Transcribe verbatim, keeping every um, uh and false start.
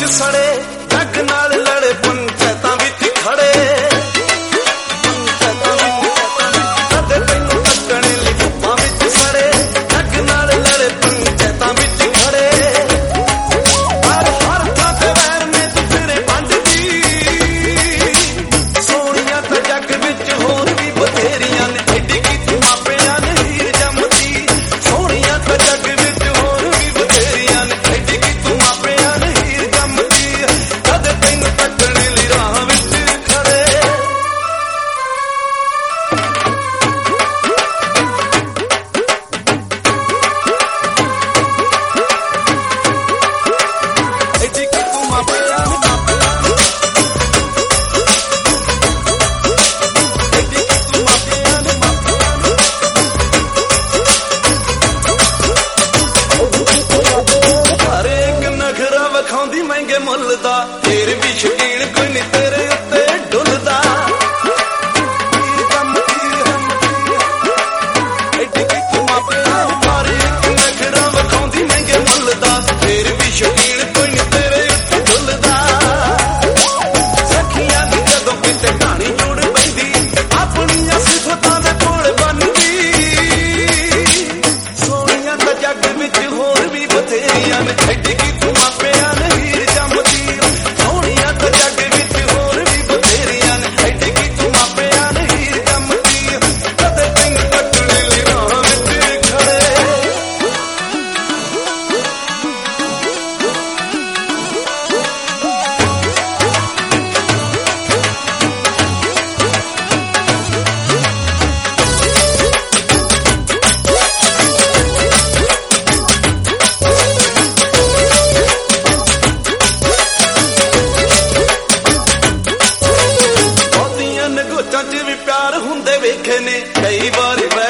सड़े जग नाल लड़े पंचायतां विच खड़े कदे तैनूं तकणे लई धुप्पां विच सड़े जग नाल लड़े पंचायतां विच खड़े हर हर थां ते वैर ने तूं फिरे वंडदी सोहणियां तां जग विच होर भी बथेरियां ने एडी कीती मापिआं ने हीर जम्मदी सोहणियां तां जग विच होर भी बथेरियां ने एडी कीती मापिआं ने हीर जम्मदी कदे तैनूं तकणे लई राह विच खड़े एडी कीती मापिआं ने एडी कीती मापिआं ने हर एक नखरा विखाउंदी महंगे मुੱਲ ਦਾ ਫੇਰ ਵੀ ਸ਼ਕੀਨ ਕੋਈ ਨੀ ਤੇਰੇ ਉੱਤੇ ਡੁੱਲਦਾ ਹੀਰ ਜੰਮਦੀ ਐਡੀ ਕੀਤੀ ਮਾਪਿਆਂ ਹਰ ਇੱਕ ਨਖਰਾ ਵਿਖਾਉਂਦੀ ਮਹਿੰਗੇ ਮੁੱਲ ਦਾ ਫੇਰ ਵੀ ਸ਼ਕੀਨ ਕੋਈ ਨੀ ਤੇਰੇ ਉੱਤੇ ਡੁੱਲਦਾ ਸਖੀਆਂ ਦੀ ਜਦੋਂ ਕਿਤੇ ਕਹਾਣੀ ਜੁੜ ਪੈਂਦੀ ਆਪਣੀਆਂ ਸਿਫਤਾਂ ਦੇ ਕੋਲ ਬਣਦੀ ਸੋਹਣੀਆਂ ਤਾਂ ਜੱਗ ਵਿੱਚ ਹੋਰ ਵੀ ਬਥੇਰੀਆਂ ਨੇ ਐਡੀ ਕੀਤੀ ਮਾਪਿਆਂ ਨੇ ਹੀਰ ਜੰਮਦੀ ਸੋਹਣੀਆਂ ਤਾਂ ਜੱਗ ਵਿੱਚ ਹੋਰ ਵੀ ਬਥੇਰੀਆਂ ਨੇ ਐਡੀ ਕੀਤੀ ਮਾਪਿਆਂ ਨੇ ਹੀਰ ਜੰਮਦੀ ਕਦੇ ਤੈਨੂੰ ਤੱਕਣੇ ਲਈ ਰਾਹ ਵਿੱਚ ਖੜੇ ਬਹੁਤੀਆਂ ਨਗੋਚਾਂ 'ਚ ਵੀ ਪਿਆਰ ਹੁੰਦੇ ਵੇਖੇ ਨੇ ਕਈ ਵਾਰ